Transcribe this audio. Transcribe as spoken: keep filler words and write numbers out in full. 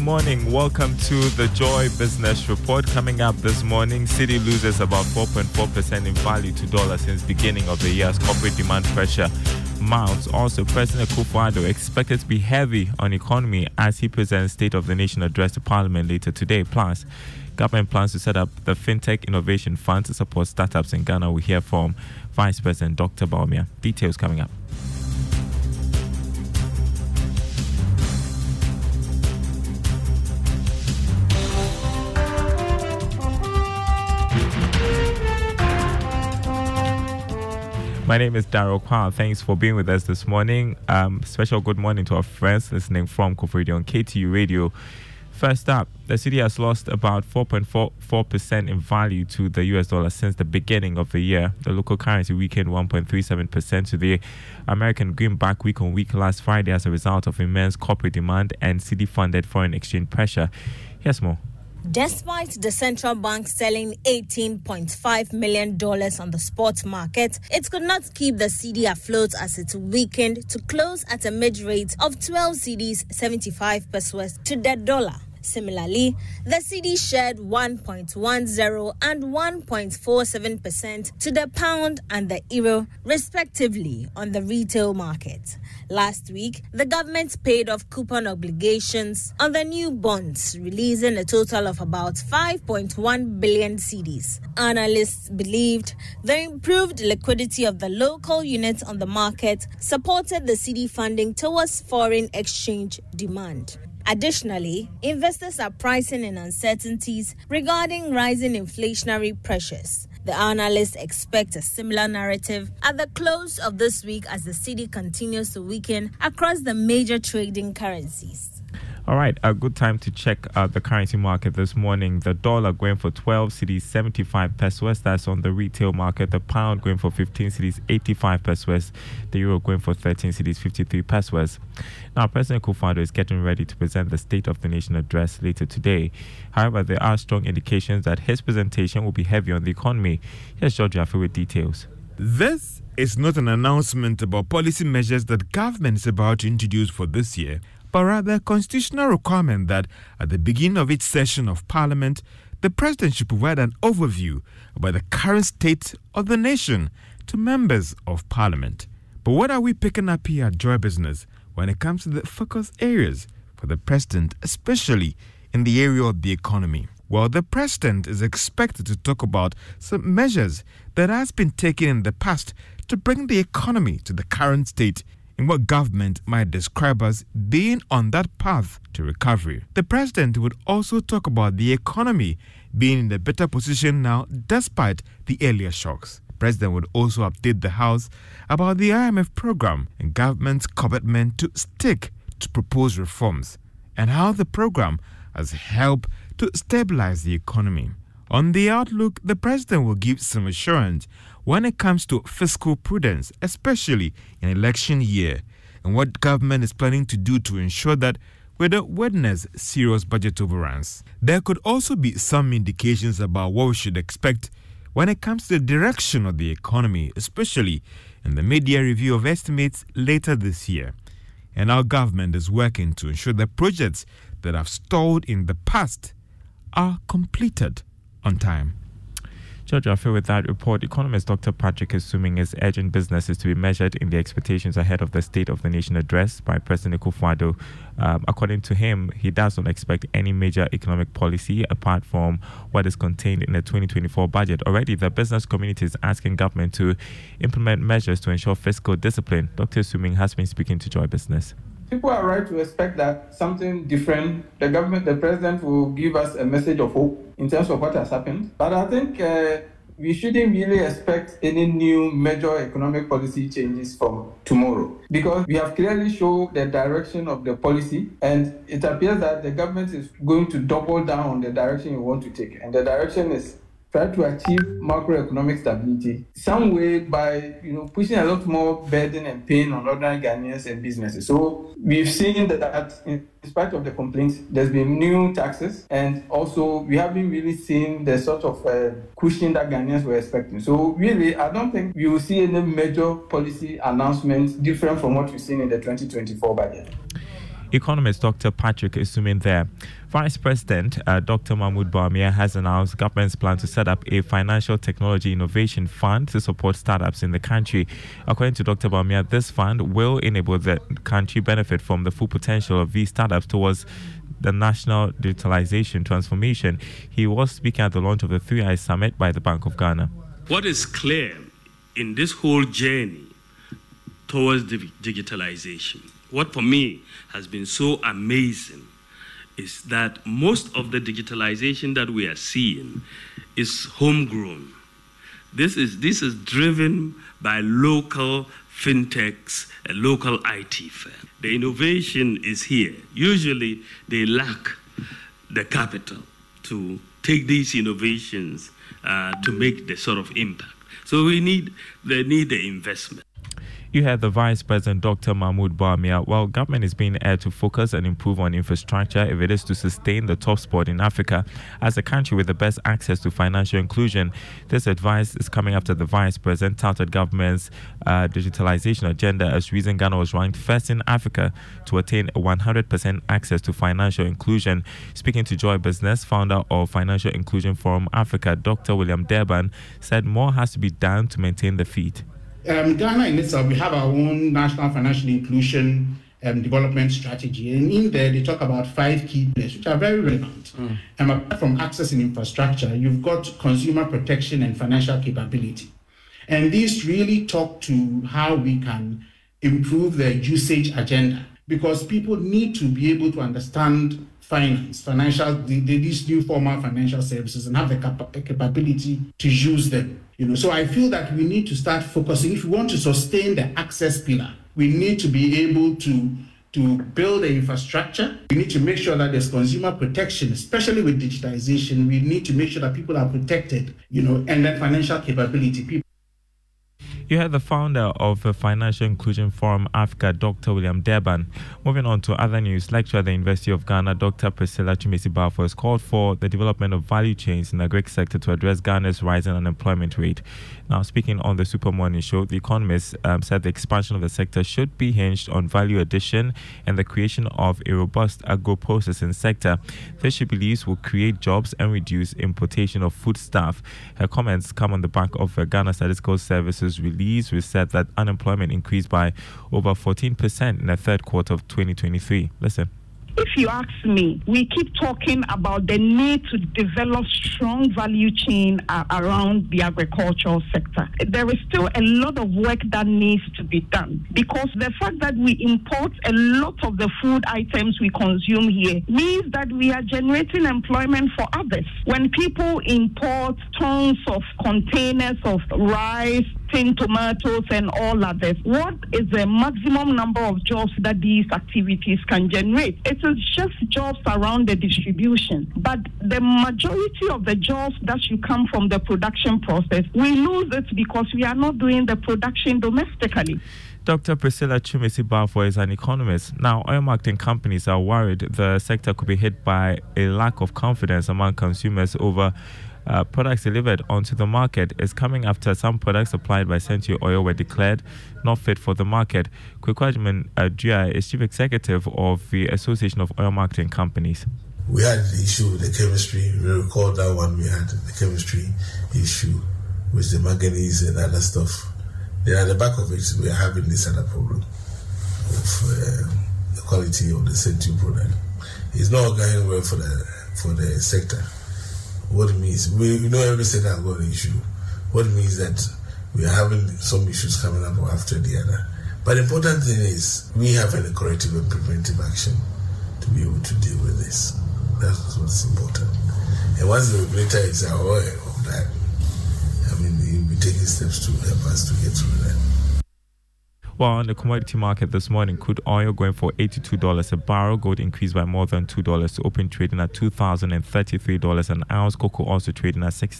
morning. Welcome to the Joy Business Report. Coming up this morning, Citi loses about four point four percent in value to dollar since beginning of the year as corporate demand pressure mounts. Also, President Akufo-Addo expected to be heavy on economy as he presents State of the Nation address to Parliament later today. Plus, government plans to set up the FinTech Innovation Fund to support startups in Ghana. We hear from Vice President Doctor Bawumia. Details coming up. My name is Daryl Kwao. Thanks for being with us this morning. Um, special good morning to our friends listening from Koforidua on K T U Radio. First up, the city has lost about four point four four percent in value to the U S dollar since the beginning of the year. The local currency weakened one point three seven percent to the American greenback week on week last Friday as a result of immense corporate demand and city-funded foreign exchange pressure. Here's more. Despite the central bank selling eighteen point five million dollars on the spot market, it could not keep the cedi afloat as it weakened to close at a mid-rate of twelve cedis seventy-five pesos to the dollar. Similarly, the cedi shared one point one zero and one point four seven percent to the pound and the euro, respectively, on the retail market. Last week, the government paid off coupon obligations on the new bonds, releasing a total of about five point one billion cedis. Analysts believed the improved liquidity of the local units on the market supported the cedi funding towards foreign exchange demand. Additionally, investors are pricing in uncertainties regarding rising inflationary pressures. The analysts expect a similar narrative at the close of this week as the cedi continues to weaken across the major trading currencies. All right, a good time to check uh, the currency market this morning. The dollar going for twelve cedis seventy-five pesos. That's on the retail market. The pound going for fifteen cedis eighty-five pesos. The euro going for thirteen cedis fifty-three pesos. Now, President Akufo-Addo is getting ready to present the State of the Nation address later today. However, there are strong indications that his presentation will be heavy on the economy. Here's George Jaffe with details. This is not an announcement about policy measures that government is about to introduce for this year, but rather a constitutional requirement that at the beginning of each session of Parliament, the President should provide an overview about the current state of the nation to members of Parliament. But what are we picking up here at Joy Business when it comes to the focus areas for the President, especially in the area of the economy? Well, the President is expected to talk about some measures that has been taken in the past to bring the economy to the current state in what government might describe as being on that path to recovery. The President would also talk about the economy being in a better position now despite the earlier shocks. The President would also update the House about the I M F program and government's commitment to stick to proposed reforms and how the program has helped to stabilize the economy. On the outlook, the President will give some assurance when it comes to fiscal prudence, especially in election year, and what government is planning to do to ensure that we don't witness serious budget overruns. There could also be some indications about what we should expect when it comes to the direction of the economy, especially in the mid-year review of estimates later this year. And our government is working to ensure that projects that have stalled in the past are completed on time. George, I feel with that report, economist Doctor Patrick Asuming is urging businesses to be measured in their expectations ahead of the State of the Nation address by President Akufo-Addo. Um, according to him, he does not expect any major economic policy apart from what is contained in the twenty twenty-four budget. Already, the business community is asking government to implement measures to ensure fiscal discipline. Doctor Asuming has been speaking to Joy Business. People are right to expect that something different, the government, the president will give us a message of hope in terms of what has happened. But I think uh, we shouldn't really expect any new major economic policy changes from tomorrow, because we have clearly shown the direction of the policy, and it appears that the government is going to double down on the direction we want to take. And the direction is try to achieve macroeconomic stability some way by, you know, pushing a lot more burden and pain on ordinary Ghanaians and businesses. So we've seen that in spite of the complaints, there's been new taxes, and also we haven't really seen the sort of uh, cushion that Ghanaians were expecting. So really, I don't think we will see any major policy announcements different from what we've seen in the twenty twenty-four budget. Economist Doctor Patrick Esuming there. Vice President uh, Doctor Mahmoud Bawumia has announced government's plan to set up a financial technology innovation fund to support startups in the country. According to Doctor Bawumia, this fund will enable the country benefit from the full potential of these startups towards the national digitalization transformation. He was speaking at the launch of the Three Eyes Summit by the Bank of Ghana. What is clear in this whole journey towards the digitalization, what for me has been so amazing, is that most of the digitalization that we are seeing is homegrown. This is, this is driven by local fintechs, a local I T firm. The innovation is here. Usually they lack the capital to take these innovations uh, to make the sort of impact. So we need, they need the investment. You had the Vice President Doctor Mahmoud Bawumia. While government is being asked to focus and improve on infrastructure if it is to sustain the top spot in Africa as a country with the best access to financial inclusion. This advice is coming after the Vice President touted government's uh, digitalization agenda as reason Ghana was ranked first in Africa to attain one hundred percent access to financial inclusion. Speaking to Joy Business, founder of Financial Inclusion Forum Africa, Doctor William Durban, said more has to be done to maintain the feat. Um, Ghana in itself, we have our own national financial inclusion um, development strategy, and in there they talk about five key pillars which are very relevant. Mm. And apart from access and infrastructure, you've got consumer protection and financial capability, and these really talk to how we can improve the usage agenda, because people need to be able to understand finance, financial, the, the, these new formal financial services, and have the cap- capability to use them. You know, so I feel that we need to start focusing. If we want to sustain the access pillar, we need to be able to, to build the infrastructure. We need to make sure that there's consumer protection, especially with digitization. We need to make sure that people are protected, you know, and then financial capability. People You had the founder of the Financial Inclusion Forum Africa, Doctor William Durban. Moving on to other news, lecturer at the University of Ghana, Doctor Priscilla Chumesi-Bafo, has called for the development of value chains in the agri sector to address Ghana's rising unemployment rate. Now, speaking on the Super Morning Show, the Economist um, said the expansion of the sector should be hinged on value addition and the creation of a robust agro-processing sector. This, she believes, will create jobs and reduce importation of foodstuff. Her comments come on the back of uh, Ghana Statistical Services release, which said that unemployment increased by over fourteen percent in the third quarter of twenty twenty-three. Listen. If you ask me, we keep talking about the need to develop strong value chain uh, around the agricultural sector. There is still a lot of work that needs to be done, because the fact that we import a lot of the food items we consume here means that we are generating employment for others. When people import tons of containers of rice, tin tomatoes, and all others, what is the maximum number of jobs that these activities can generate? It is just jobs around the distribution, but the majority of the jobs that should come from the production process, we lose it because we are not doing the production domestically. Doctor Priscilla Chumesi-Bafo is an economist. Now, oil marketing companies are worried the sector could be hit by a lack of confidence among consumers over Uh, products delivered onto the market. Is coming after some products supplied by Century Oil were declared not fit for the market. Kwekwajiman Adria is Chief Executive of the Association of Oil Marketing Companies. We had the issue with the chemistry. We recall that one. We had the chemistry issue with the manganese and other stuff. Then at the back of it, we are having this other problem of uh, the quality of the Century product. It's not going well for the for the sector. What it means, we, we know every sector has got an issue. What it means that we are having some issues coming up after the other. But the important thing is we have a corrective and preventive action to be able to deal with this. That's what's important. And once the regulator is aware of that, I mean, he'll be taking steps to help us to get through that. Well, on the commodity market this morning, crude oil going for eighty-two dollars a barrel. Gold increased by more than two dollars to open trading at two thousand thirty-three dollars an ounce. Cocoa also trading at six